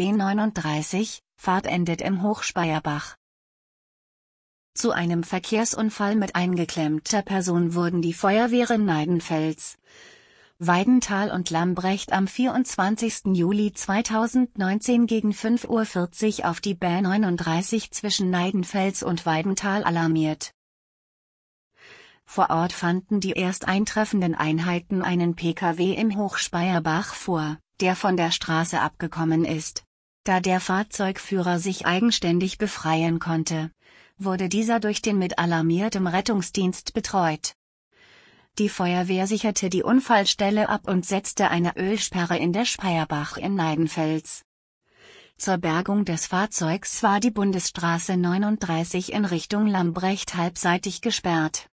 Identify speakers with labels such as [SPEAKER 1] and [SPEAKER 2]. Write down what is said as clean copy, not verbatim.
[SPEAKER 1] B39, Fahrt endet im Hochspeyerbach. Zu einem Verkehrsunfall mit eingeklemmter Person wurden die Feuerwehren Neidenfels, Weidenthal und Lambrecht am 24. Juli 2019 gegen 5:40 Uhr auf die B39 zwischen Neidenfels und Weidenthal alarmiert. Vor Ort fanden die erst eintreffenden Einheiten einen Pkw im Hochspeyerbach vor, der von der Straße abgekommen ist. Da der Fahrzeugführer sich eigenständig befreien konnte, wurde dieser durch den mit alarmiertem Rettungsdienst betreut. Die Feuerwehr sicherte die Unfallstelle ab und setzte eine Ölsperre in der Speyerbach in Neidenfels. Zur Bergung des Fahrzeugs war die Bundesstraße 39 in Richtung Lambrecht halbseitig gesperrt.